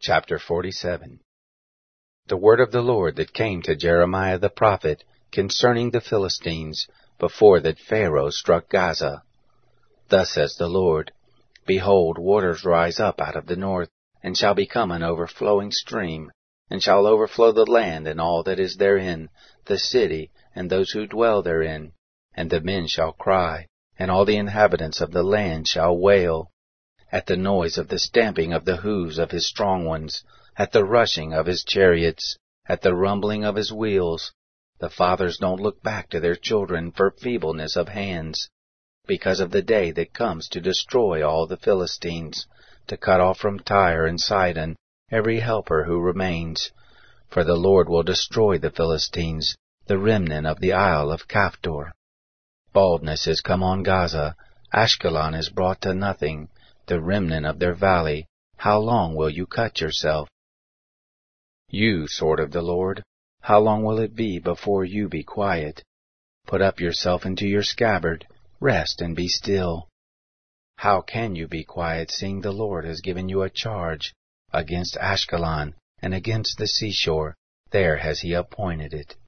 Chapter 47. The word of the Lord that came to Jeremiah the prophet concerning the Philistines, before that Pharaoh struck Gaza. Thus says the Lord, Behold, waters rise up out of the north, and shall become an overflowing stream, and shall overflow the land and all that is therein, the city, and those who dwell therein. And the men shall cry, and all the inhabitants of the land shall wail, at the noise of the stamping of the hoofs of his strong ones, at the rushing of his chariots, at the rumbling of his wheels. The fathers don't look back to their children for feebleness of hands, because of the day that comes to destroy all the Philistines, to cut off from Tyre and Sidon every helper who remains. For the Lord will destroy the Philistines, the remnant of the isle of Caphtor. Baldness is come on Gaza, Ashkelon is brought to nothing, the remnant of their valley. How long will you cut yourself? You, sword of the Lord, how long will it be before you be quiet? Put up yourself into your scabbard, rest and be still. How can you be quiet, seeing the Lord has given you a charge against Ashkelon and against the seashore? There has he appointed it.